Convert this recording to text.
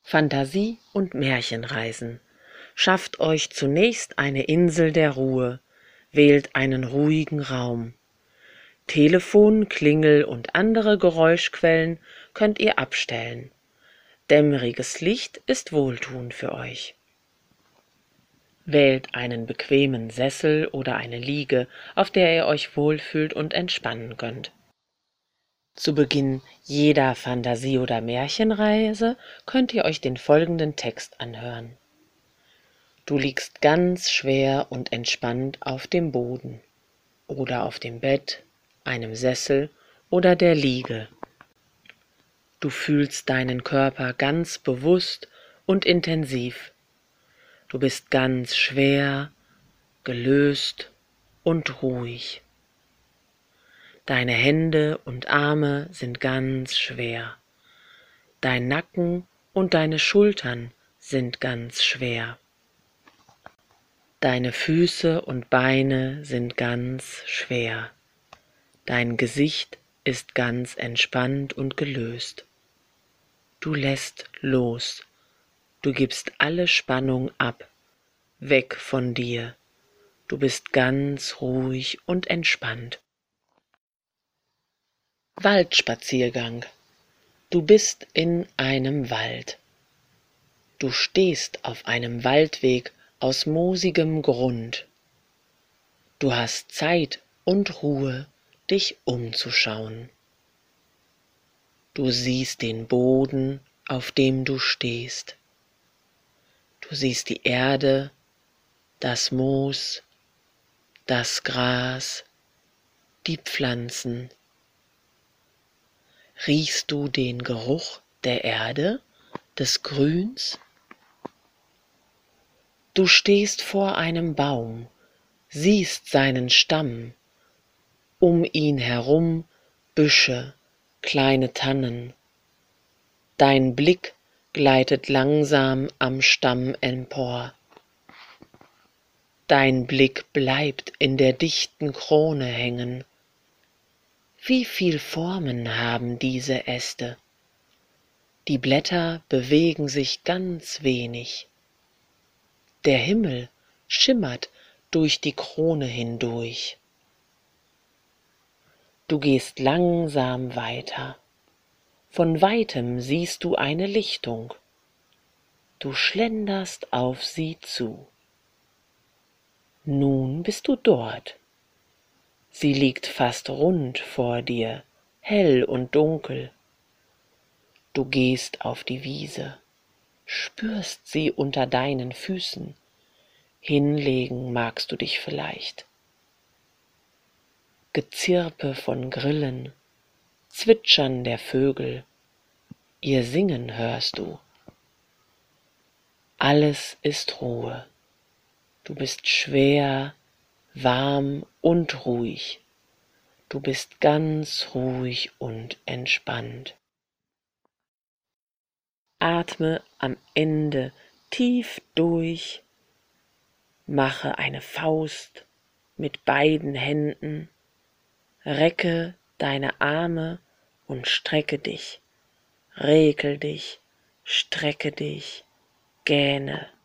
Fantasie- und Märchenreisen. Schafft euch zunächst eine Insel der Ruhe, wählt einen ruhigen Raum. Telefon, Klingel und andere Geräuschquellen könnt ihr abstellen. Dämmeriges Licht ist wohltuend für euch. Wählt einen bequemen Sessel oder eine Liege, auf der ihr euch wohlfühlt und entspannen könnt. Zu Beginn jeder Fantasie- oder Märchenreise könnt ihr euch den folgenden Text anhören. Du liegst ganz schwer und entspannt auf dem Boden oder auf dem Bett, einem Sessel oder der Liege. Du fühlst deinen Körper ganz bewusst und intensiv. Du bist ganz schwer, gelöst und ruhig. Deine Hände und Arme sind ganz schwer. Dein Nacken und deine Schultern sind ganz schwer. Deine Füße und Beine sind ganz schwer. Dein Gesicht ist ganz entspannt und gelöst. Du lässt los. Du gibst alle Spannung ab, weg von dir. Du bist ganz ruhig und entspannt. Waldspaziergang. Du bist in einem Wald. Du stehst auf einem Waldweg aus moosigem Grund. Du hast Zeit und Ruhe, dich umzuschauen. Du siehst den Boden, auf dem du stehst. Du siehst die Erde, das Moos, das Gras, die Pflanzen. Riechst du den Geruch der Erde, des Grüns? Du stehst vor einem Baum, siehst seinen Stamm, um ihn herum Büsche, kleine Tannen. Dein Blick gleitet langsam am Stamm empor. Dein Blick bleibt in der dichten Krone hängen. Wie viel Formen haben diese Äste? Die Blätter bewegen sich ganz wenig. Der Himmel schimmert durch die Krone hindurch. Du gehst langsam weiter. Von weitem siehst du eine Lichtung. Du schlenderst auf sie zu. Nun bist du dort. Sie liegt fast rund vor dir, hell und dunkel. Du gehst auf die Wiese, spürst sie unter deinen Füßen. Hinlegen magst du dich vielleicht. Gezirpe von Grillen, Zwitschern der Vögel, ihr Singen hörst du. Alles ist Ruhe. Du bist schwer, warm und ruhig. Du bist ganz ruhig und entspannt. Atme am Ende tief durch. Mache eine Faust mit beiden Händen. Recke deine Arme und strecke dich. Regel dich, strecke dich, gähne.